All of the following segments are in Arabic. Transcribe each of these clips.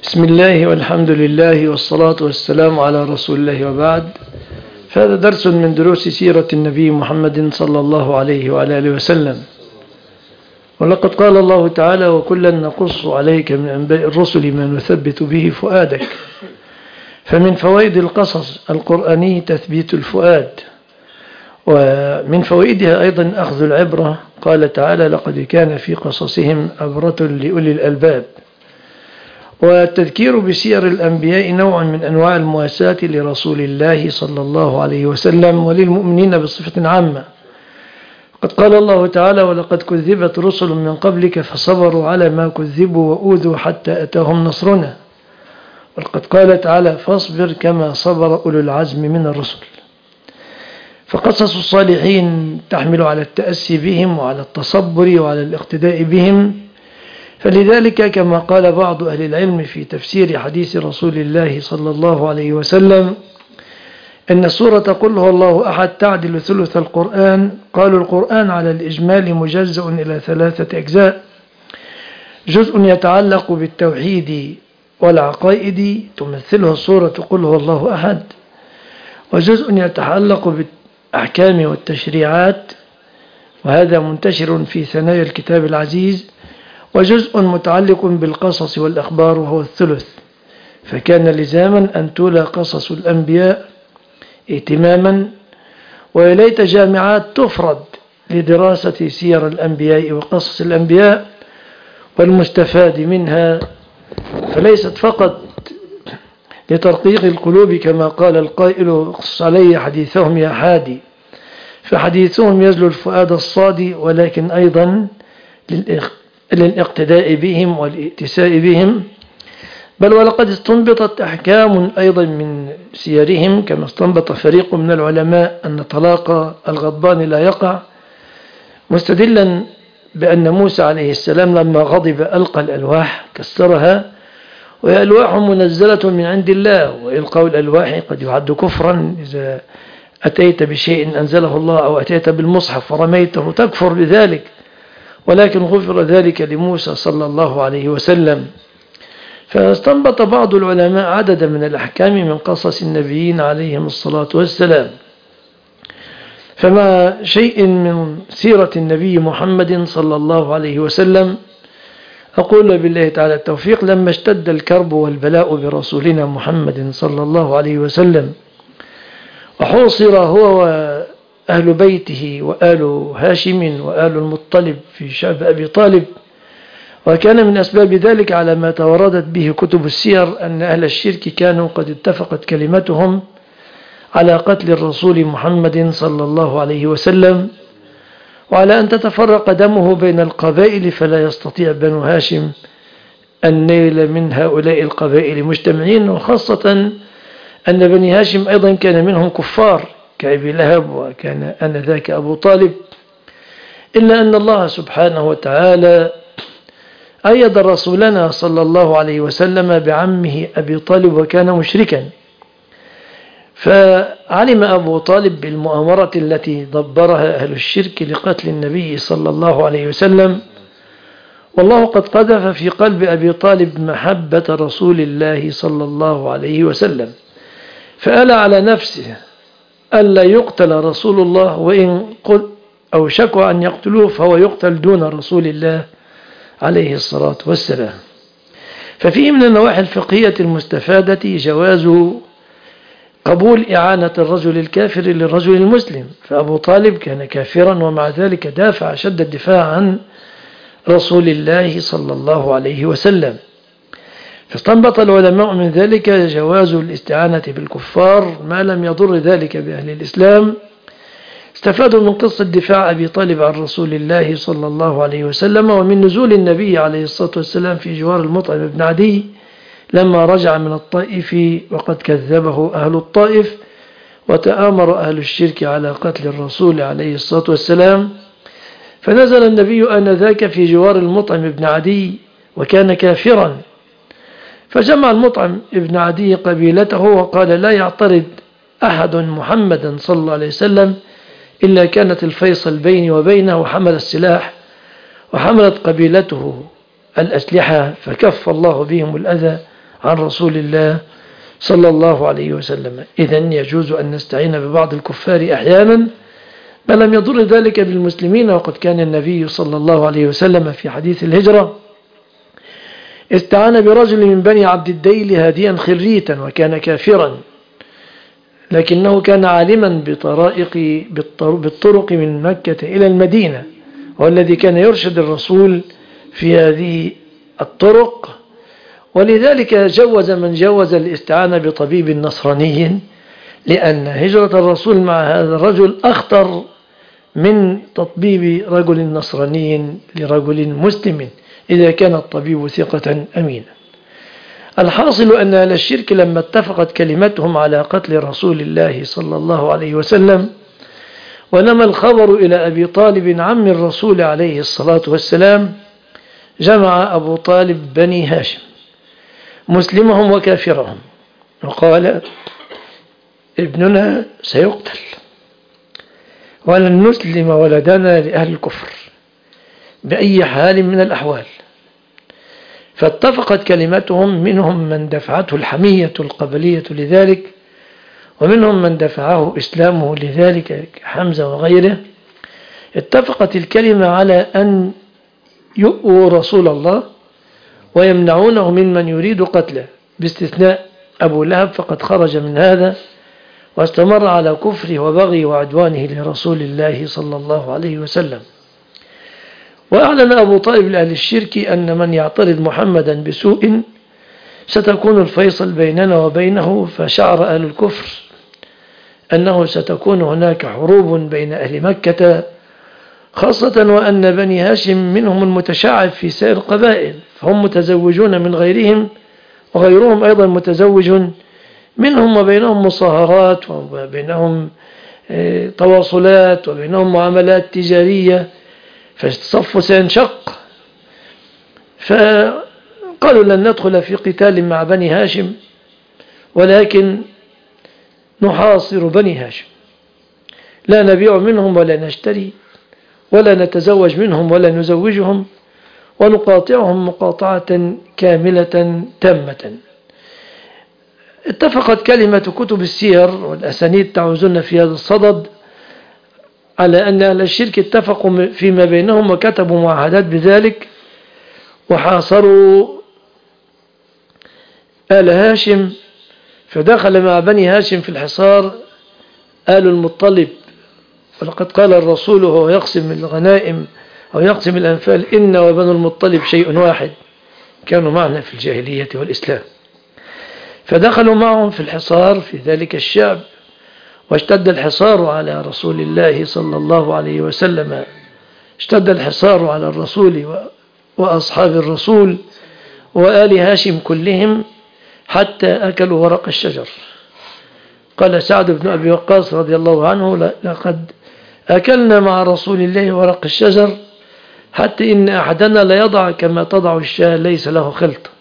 بسم الله والحمد لله والصلاة والسلام على رسول الله وبعد. فهذا درس من دروس سيرة النبي محمد صلى الله عليه وعلى آله وسلم. ولقد قال الله تعالى: وكلا نقص عليك من أنباء الرسل ما نثبت به فؤادك. فمن فوائد القصص القرآني تثبيت الفؤاد، ومن فوائدها أيضا أخذ العبرة. قال تعالى: لقد كان في قصصهم عبرة لأولي الألباب. والتذكير بسير الأنبياء نوع من أنواع المواساة لرسول الله صلى الله عليه وسلم وللمؤمنين بصفة عامة. قد قال الله تعالى: ولقد كذبت رسل من قبلك فصبروا على ما كذبوا وأوذوا حتى أتاهم نصرنا. ولقد قال تعالى: فاصبر كما صبر أولو العزم من الرسل. فقصص الصالحين تحمل على التأسي بهم وعلى التصبر وعلى الاقتداء بهم. فلذلك كما قال بعض أهل العلم في تفسير حديث رسول الله صلى الله عليه وسلم إن سورة قل هو الله أحد تعدل ثلث القرآن. قالوا: القرآن على الإجمال مجزء إلى 3 أجزاء: جزء يتعلق بالتوحيد والعقائد تمثله سورة قل هو الله أحد، وجزء يتعلق بالأحكام والتشريعات، وهذا منتشر في ثنايا الكتاب العزيز، وجزء متعلق بالقصص والأخبار وهو الثلث. فكان لزاما أن تولى قصص الأنبياء اهتماما، وليت جامعات تفرد لدراسة سير الأنبياء وقصص الأنبياء والمستفاد منها، فليست فقط لترقيق القلوب كما قال القائل: اقصص علي حديثهم يا حادي. فحديثهم يزلو الفؤاد الصادي، ولكن أيضا للاقتداء بهم والائتساء بهم. بل ولقد استنبطت أحكام أيضا من سيرهم، كما استنبط فريق من العلماء أن طلاق الغضبان لا يقع، مستدلا بأن موسى عليه السلام لما غضب ألقى الألواح كسرها، وهي ألواح منزلة من عند الله، وإلقاء الألواح قد يعد كفرا إذا أتيت بشيء أنزله الله أو أتيت بالمصحف ورميته تكفر بذلك، ولكن غفر ذلك لموسى صلى الله عليه وسلم. فاستنبط بعض العلماء عددا من الأحكام من قصص النبيين عليهم الصلاة والسلام. فما شيء من سيرة النبي محمد صلى الله عليه وسلم أقول بالله تعالى التوفيق: لما اشتد الكرب والبلاء برسولنا محمد صلى الله عليه وسلم، وحوصر هو وأهل بيته وآل هاشم وآل المطلب في شعب أبي طالب، وكان من أسباب ذلك على ما توردت به كتب السير أن أهل الشرك كانوا قد اتفقت كلمتهم على قتل الرسول محمد صلى الله عليه وسلم، وعلى أن تتفرق دمه بين القبائل، فلا يستطيع بنو هاشم أن نيل من هؤلاء القبائل مجتمعين، وخاصة أن بني هاشم أيضا كان منهم كفار كأبي لهب وكان آنذاك أبو طالب، إلا أن الله سبحانه وتعالى أيد رسولنا صلى الله عليه وسلم بعمه أبي طالب وكان مشركا. فعلم أبو طالب بالمؤامرة التي دبرها أهل الشرك لقتل النبي صلى الله عليه وسلم، والله قد قذف في قلب أبي طالب محبة رسول الله صلى الله عليه وسلم، فألى على نفسه ألا يقتل رسول الله، وإن أو شكوا أن يقتلوه فهو يقتل دون رسول الله عليه الصلاة والسلام. ففيه من النواحي الفقهية المستفادة جواز قبول إعانة الرجل الكافر للرجل المسلم، فأبو طالب كان كافرا ومع ذلك دافع شد الدفاع عن رسول الله صلى الله عليه وسلم. فاستنبط العلماء من ذلك جواز الاستعانة بالكفار ما لم يضر ذلك بأهل الإسلام. استفادوا من قصة دفاع أبي طالب عن رسول الله صلى الله عليه وسلم، ومن نزول النبي عليه الصلاة والسلام في جوار المطعم بن عدي لما رجع من الطائف وقد كذبه أهل الطائف، وتآمر أهل الشرك على قتل الرسول عليه الصلاة والسلام. فنزل النبي آنذاك في جوار المطعم بن عدي وكان كافرا، فجمع المطعم ابن عدي قبيلته وقال: لا يعترض أحد محمدا صلى الله عليه وسلم إلا كانت الفيصل بيني وبينه، وحمل السلاح وحملت قبيلته الأسلحة، فكف الله بهم الأذى عن رسول الله صلى الله عليه وسلم. إذن يجوز أن نستعين ببعض الكفار أحيانا ما لم يضر ذلك بالمسلمين. وقد كان النبي صلى الله عليه وسلم في حديث الهجرة استعان برجل من بني عبد الديل هاديا خريتا وكان كافرا، لكنه كان عالما بالطرق من مكة إلى المدينة، والذي كان يرشد الرسول في هذه الطرق. ولذلك جوز من جوز الاستعانة بطبيب نصراني، لأن هجرة الرسول مع هذا الرجل أخطر من تطبيب رجل نصراني لرجل مسلم إذا كان الطبيب ثقة أمينا. الحاصل أن أهل الشرك لما اتفقت كلمتهم على قتل رسول الله صلى الله عليه وسلم، ونما الخبر إلى أبي طالب عم الرسول عليه الصلاة والسلام، جمع أبو طالب بني هاشم مسلمهم وكافرهم وقال: ابننا سيقتل ولن نسلم ولدنا لأهل الكفر بأي حال من الأحوال. فاتفقت كلمتهم، منهم من دفعته الحمية القبلية لذلك، ومنهم من دفعه إسلامه لذلك حمزة وغيره. اتفقت الكلمة على أن يؤووا رسول الله ويمنعونه ممن يريد قتله، باستثناء أبو لهب فقد خرج من هذا واستمر على كفره وبغي وعدوانه لرسول الله صلى الله عليه وسلم. وأعلن أبو طالب لأهل الشرك أن من يعترض محمدا بسوء ستكون الفيصل بيننا وبينه، فشعر أهل الكفر أنه ستكون هناك حروب بين أهل مكة، خاصة وأن بني هاشم منهم المتشعب في سائر القبائل، فهم متزوجون من غيرهم وغيرهم أيضا متزوج منهم، وبينهم مصاهرات وبينهم تواصلات وبينهم معاملات تجارية، فالصف سينشق. فقالوا لن ندخل في قتال مع بني هاشم، ولكن نحاصر بني هاشم، لا نبيع منهم ولا نشتري ولا نتزوج منهم ولا نزوجهم، ونقاطعهم مقاطعة كاملة تامة. اتفقت كلمة كتب السير والأسانيد تعوزن في هذا الصدد على أن أهل الشرك اتفقوا فيما بينهم وكتبوا معاهدات بذلك، وحاصروا آل هاشم. فدخل مع بني هاشم في الحصار آل المطلب، ولقد قال الرسول وهو يقسم الغنائم أو يقسم الأنفال: إن وبنو المطلب شيء واحد، كانوا معنا في الجاهلية والإسلام. فدخلوا معهم في الحصار في ذلك الشعب، واشتد الحصار على رسول الله صلى الله عليه وسلم، اشتد الحصار على الرسول وأصحاب الرسول وآل هاشم كلهم حتى أكلوا ورق الشجر. قال سعد بن أبي وقاص رضي الله عنه: لقد أكلنا مع رسول الله ورق الشجر حتى إن أحدنا لا يضع كما تضع الشاة ليس له خلط.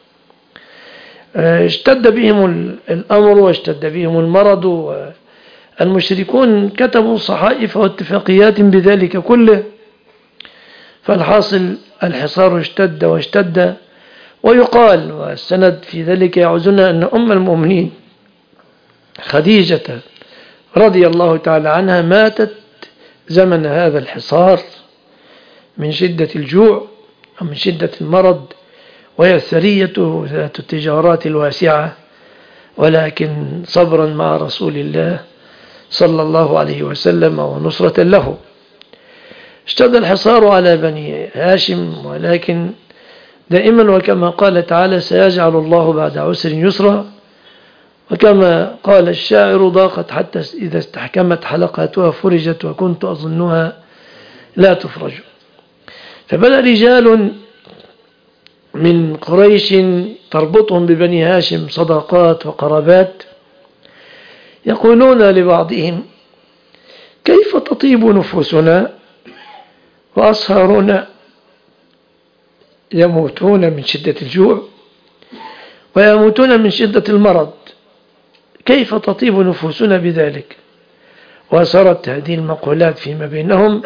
اشتد بهم الأمر واشتد بهم المرض، والمشركون كتبوا صحائف واتفاقيات بذلك كله. فالحاصل الحصار اشتد واشتد. ويقال، والسند في ذلك يعزنا، أن أم المؤمنين خديجة رضي الله تعالى عنها ماتت زمن هذا الحصار من شدة الجوع أو من شدة المرض، وهي الثرية ذات التجارات الواسعة، ولكن صبرا مع رسول الله صلى الله عليه وسلم ونصرة له. اشتد الحصار على بني هاشم، ولكن دائما وكما قال تعالى: سيجعل الله بعد عسر يسرا. وكما قال الشاعر: ضاقت حتى إذا استحكمت حلقاتها فرجت وكنت أظنها لا تفرج. فبدأ رجال من قريش تربطهم ببني هاشم صداقات وقرابات يقولون لبعضهم: كيف تطيب نفوسنا وأصهارنا يموتون من شدة الجوع ويموتون من شدة المرض، كيف تطيب نفوسنا بذلك؟ وسرت هذه المقولات فيما بينهم،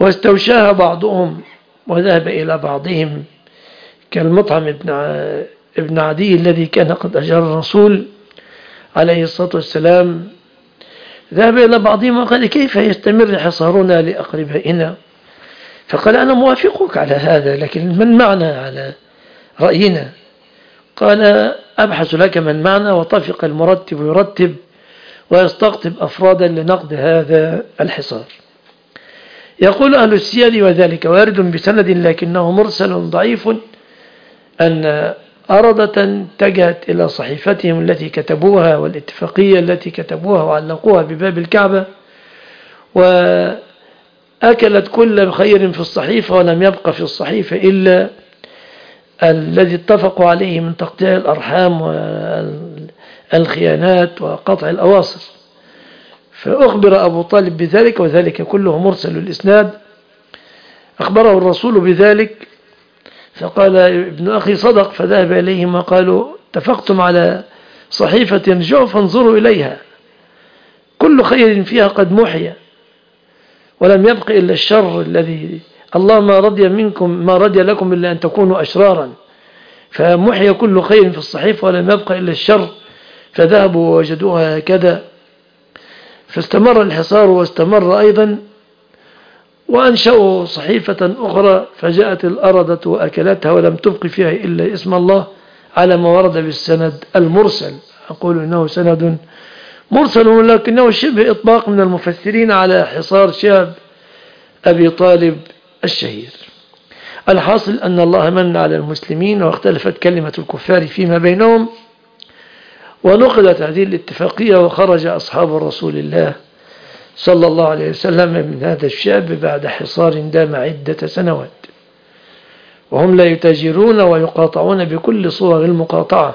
واستوشاها بعضهم وذهب إلى بعضهم كالمطعم ابن عدي الذي كان قد أجار الرسول عليه الصلاة والسلام ذهب إلى بعضهم وقال كيف يستمر حصارنا لأقربائنا؟ فقال أنا موافقك على هذا، لكن من معنا على رأينا؟ قال أبحث لك من معنا، وطفق المرتب يرتب ويستقطب أفرادا لنقد هذا الحصار. يقول أهل السير وذلك وارد بسند لكنه مرسل ضعيف أن أردة اتجهت إلى صحيفتهم التي كتبوها والاتفاقية التي كتبوها وعلقوها بباب الكعبة، وأكلت كل خير في الصحيفة ولم يبقى في الصحيفة إلا الذي اتفقوا عليه من تقطيع الأرحام والخيانات وقطع الأواصر. فأخبر أبو طالب بذلك، وذلك كله مرسل الإسناد. أخبره الرسول بذلك فقال ابن أخي صدق، فذهب إليهم وقالوا اتفقتم على صحيفة ارجعوا فانظروا إليها، كل خير فيها قد محي ولم يبق إلا الشر الذي الله ما رضي لكم إلا أن تكونوا أشرارا، فمحي كل خير في الصحيفة ولم يبق إلا الشر. فذهبوا ووجدوها هكذا، فاستمر الحصار واستمر أيضا، وأنشأوا صحيفة أخرى فجاءت الأردة وأكلتها ولم تبق فيها إلا اسم الله على ما ورد بالسند المرسل. أقول إنه سند مرسل لكنه شبه إطباق من المفسرين على حصار شاب أبي طالب الشهير. الحاصل أن الله من على المسلمين واختلفت كلمة الكفار فيما بينهم، ونقلت هذه الاتفاقية وخرج أصحاب رسول الله صلى الله عليه وسلم من هذا الشاب بعد حصار دام عدة سنوات، وهم لا يتاجرون ويقاطعون بكل صور المقاطعة.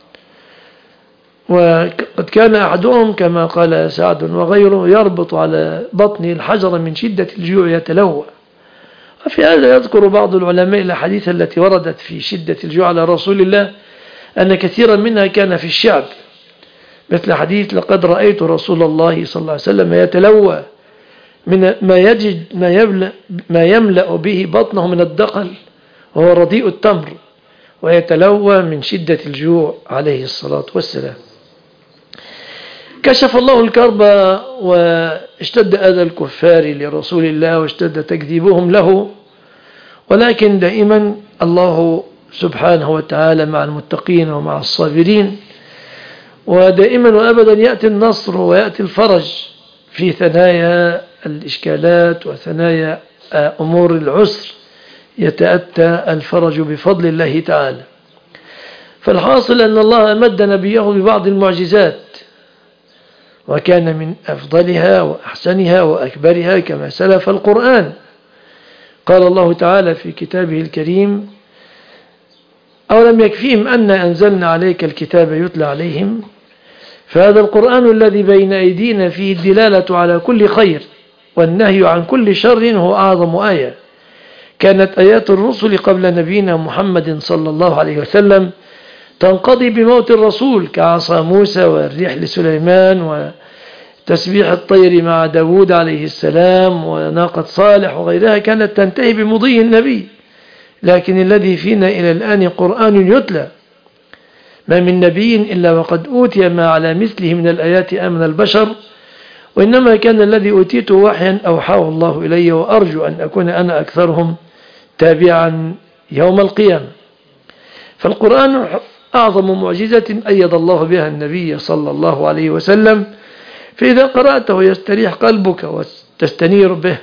وقد كان أحدهم كما قال سعد وغيره يربط على بطنه الحجر من شدة الجوع يتلوى. وفي هذا يذكر بعض العلماء الأحاديث التي وردت في شدة الجوع على رسول الله أن كثيرا منها كان في الشعب، مثل حديث لقد رأيت رسول الله صلى الله عليه وسلم يتلوى من ما يملأ به بطنه من الدقل وهو رديء التمر، ويتلوى من شدة الجوع عليه الصلاة والسلام. كشف الله الكرب واشتد أذى الكفار لرسول الله واشتد تكذيبهم له، ولكن دائما الله سبحانه وتعالى مع المتقين ومع الصابرين، ودائما وأبدا يأتي النصر ويأتي الفرج في ثنايا الإشكالات وثنايا أمور العسر، يتأتى الفرج بفضل الله تعالى. فالحاصل أن الله أمد نبيه ببعض المعجزات، وكان من أفضلها وأحسنها وأكبرها كما سلف القرآن. قال الله تعالى في كتابه الكريم: أولم يكفيهم أن أنزلنا عليك الكتاب يتلى عليهم. فهذا القرآن الذي بين أيدينا فيه الدلالة على كل خير والنهي عن كل شر هو أعظم آية. كانت آيات الرسل قبل نبينا محمد صلى الله عليه وسلم تنقضي بموت الرسول، كعصا موسى والريح لسليمان وتسبيح الطير مع داود عليه السلام وناقة صالح وغيرها، كانت تنتهي بمضي النبي. لكن الذي فينا إلى الآن قرآن يتلى، ما من نبي إلا وقد أوتي ما على مثله من الآيات آمن البشر، وإنما كان الذي أوتيته وحيا أوحاه الله إلي، وأرجو أن أكون أنا أكثرهم تابعا يوم القيامة. فالقرآن أعظم معجزة أيد الله بها النبي صلى الله عليه وسلم، فإذا قرأته يستريح قلبك وتستنير به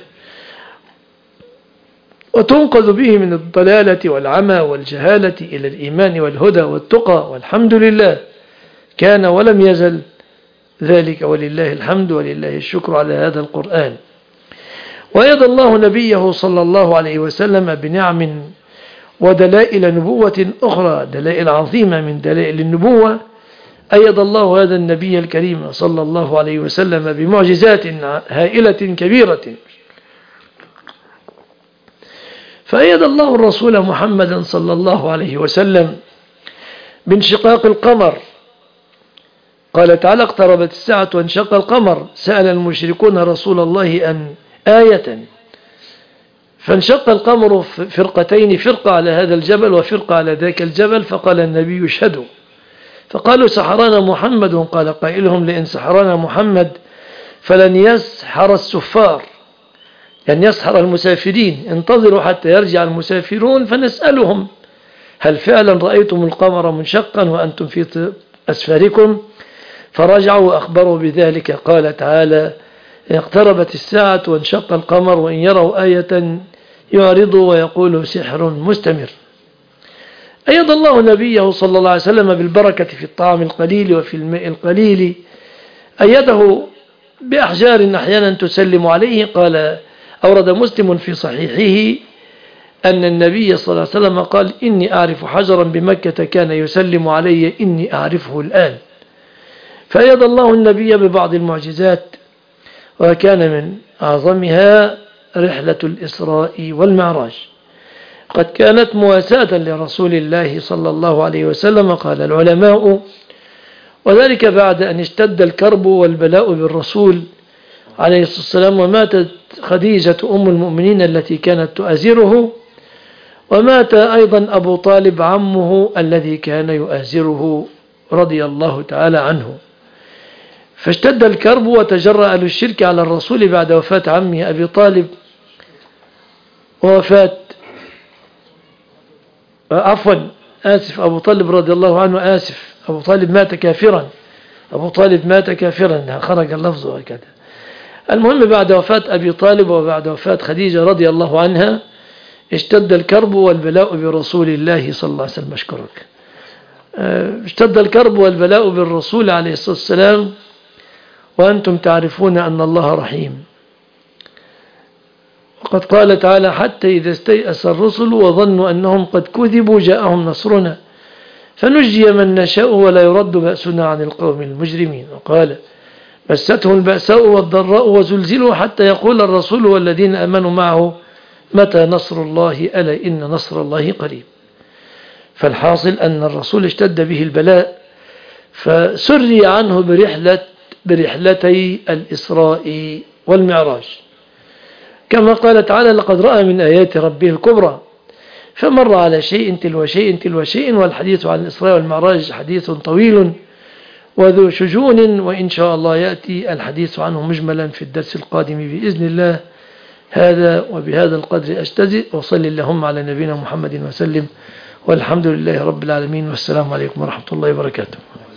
وتنقذ به من الضلالة والعمى والجهالة إلى الإيمان والهدى والتقى، والحمد لله كان ولم يزل ذلك، ولله الحمد ولله الشكر على هذا القرآن. وأيد الله نبيه صلى الله عليه وسلم بنعم ودلائل نبوة أخرى، دلائل عظيمة من دلائل النبوة. أيد الله هذا النبي الكريم صلى الله عليه وسلم بمعجزات هائلة كبيرة. فأيد الله الرسول محمدا صلى الله عليه وسلم بانشقاق القمر. قال تعالى: اقتربت الساعة وانشق القمر. سأل المشركون رسول الله أن آية، فانشق القمر فرقتين، فرقة على هذا الجبل وفرقة على ذاك الجبل. فقال النبي اشهدوا، فقالوا سحرنا محمد. قال قائلهم لئن سحرنا محمد فلن يسحر السفار، لن يسحر المسافرين، انتظروا حتى يرجع المسافرون فنسألهم هل فعلا رأيتم القمر منشقا وأنتم في أسفاركم؟ فرجعوا وأخبروا بذلك. قال تعالى اقتربت الساعة وانشق القمر وإن يروا آية يعرضوا ويقولوا سحر مستمر. أيد الله نبيه صلى الله عليه وسلم بالبركة في الطعام القليل وفي الماء القليل، أيده بأحجار أحيانا تسلم عليه. قال أورد مسلم في صحيحه أن النبي صلى الله عليه وسلم قال إني أعرف حجرا بمكة كان يسلم علي إني أعرفه الآن. فأيد الله النبي ببعض المعجزات، وكان من أعظمها رحلة الإسراء والمعراج. قد كانت مواساة لرسول الله صلى الله عليه وسلم قال العلماء، وذلك بعد أن اشتد الكرب والبلاء بالرسول عليه الصلاة والسلام، وماتت خديجة أم المؤمنين التي كانت تؤازره، ومات أيضا أبو طالب عمه الذي كان يؤازره رضي الله تعالى عنه. فاشتد الكرب وتجرأ أهل الشرك على الرسول بعد وفاة عمه أبي طالب ووفاة أبو طالب رضي الله عنه، أبو طالب مات كافرا، أبو طالب مات كافرا، خرج اللفظ وكذا. المهم بعد وفاة أبي طالب وبعد وفاة خديجة رضي الله عنها اشتد الكرب والبلاء برسول الله صلى الله عليه وسلم. أشكرك. اشتد الكرب والبلاء بالرسول عليه الصلاة والسلام، وأنتم تعرفون أن الله رحيم. وقد قال تعالى حتى إذا استيأس الرسل وظنوا أنهم قد كذبوا جاءهم نصرنا فنجي من نشاء ولا يرد بأسنا عن القوم المجرمين. وقال مستهم البأساء والضراء وزلزلوا حتى يقول الرسول والذين آمنوا معه متى نصر الله ألا إن نصر الله قريب. فالحاصل أن الرسول اشتد به البلاء، فسري عنه برحلتي الإسراء والمعراج، كما قال تعالى لقد رأى من آيات ربه الكبرى. فمر على شيء تلو شيء تلو شيء، والحديث عن الإسراء والمعراج حديث طويل وذو شجون، وإن شاء الله يأتي الحديث عنه مجملا في الدرس القادم بإذن الله. هذا وبهذا القدر أجتزئ، وصلي اللهم على نبينا محمد وسلم، والحمد لله رب العالمين، والسلام عليكم ورحمة الله وبركاته.